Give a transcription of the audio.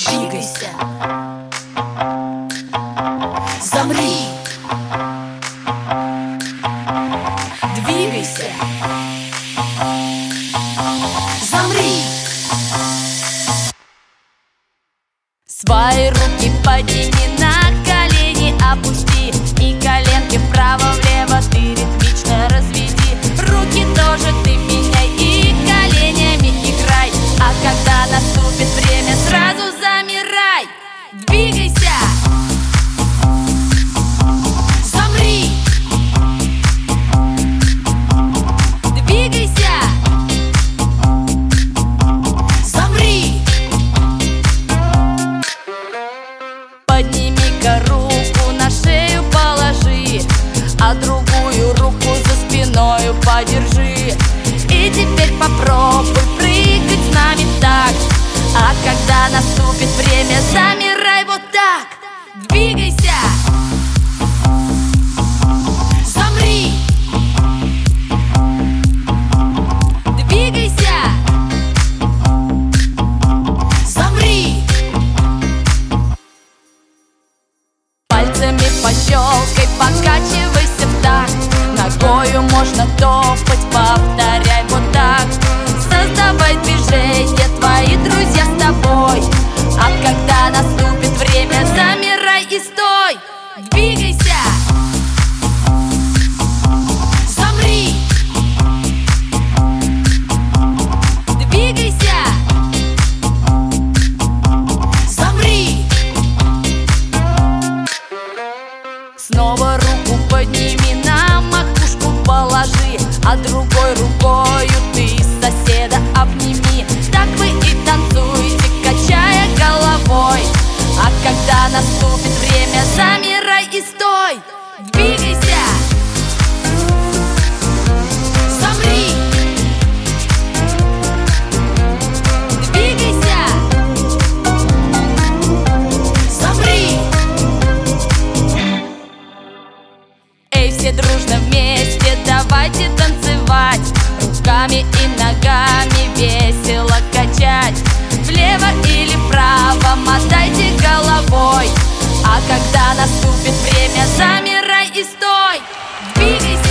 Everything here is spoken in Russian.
Двигайся, замри, двигайся, замри. Свои руки подними, на колени опусти, и коленки вправо-влево ты ритмично разведи. Руки тоже ты меняй и коленями играй, а когда наступит время, сразу замирай. Двигайся, замри, двигайся, замри. Подними-ка руку, на шею положи, а другую руку за спиною подержи. И теперь попробуй прыгать с нами в такт, а когда наступит время, замирай вот так. Двигайся, замри, двигайся, замри. Пальцами пощелкай, покачивайся в такт, ногою можно топать, повторяй вот так. Создавай движение, твои друзья с тобой, а когда наступит время, замирай и стой. Двигайся, замри, двигайся, замри. Снова руку подними, на макушку положи, а другой рукою ты соседа обними. Так вы и танцуете, качая головой, а когда наступит время, замирай и стой. Двигайся, замри, двигайся, замри. Эй, все дружно вместе, давайте танцевать, руками и ногами весело качать. Влево или вправо мотайте головой, а когда наступит время, замирай и стой. Двигайся,